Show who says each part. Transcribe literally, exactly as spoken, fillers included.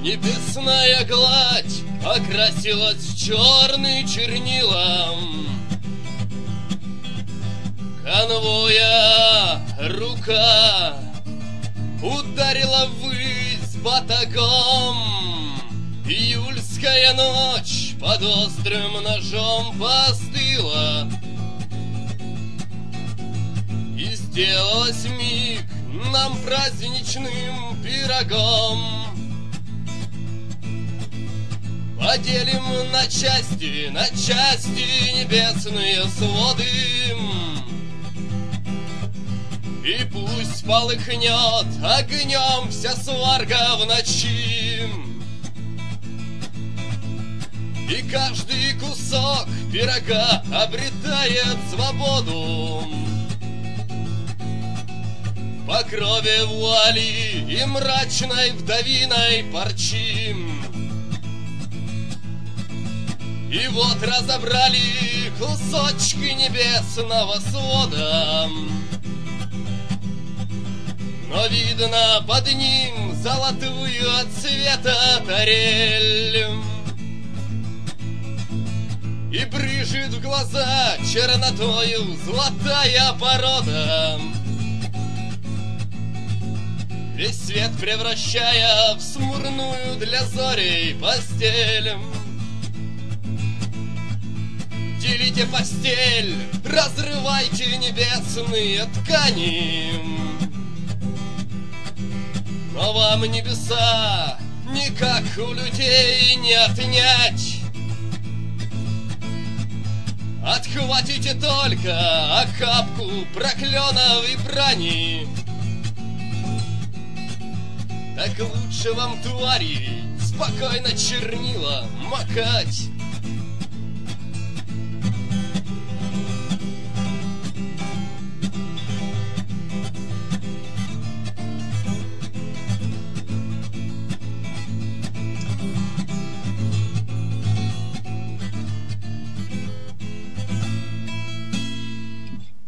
Speaker 1: Небесная гладь окрасилась в черный чернилам. Конвоя рука ударила ввысь батагом. Июльская ночь под острым ножом постыла, и сделалась миг нам праздничным пирогом. Поделим на части, на части небесные своды, и пусть полыхнет огнем вся сварга в ночи, и каждый кусок пирога обретает свободу. По крови вуали и мрачной вдовиной парчи. И вот разобрали кусочки небесного свода, но видно под ним золотую от цвета тарель, и брыжет в глаза чернотою золотая порода, весь свет превращая в смурную для зорей постель. Делите постель, разрывайте небесные ткани, но вам небеса никак у людей не отнять. Отхватите только охапку проклёнов и брани, так лучше вам, твари, спокойно чернила макать.